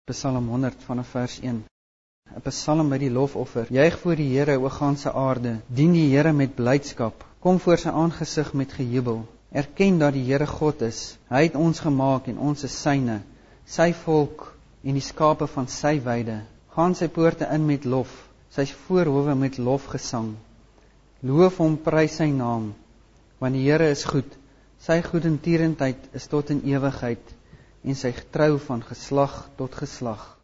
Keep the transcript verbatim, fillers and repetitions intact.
Psalm honderd vanaf vers een. 'n Psalm by die lofoffer. Juig voor die Here, o ganse aarde. Dien die Here met blydskap. Kom voor sy aangesig met gejubel. Erken dat die Here God is. Hy het ons gemaak en ons is syne, sy volk en die skape van sy weide. Gaan sy poorte in met lof, sy voorhowe met lofgesang. Loof hom, prys sy naam, want die Here is goed. Sy goedertierenheid is tot in ewigheid en sy getrou van geslag tot geslag.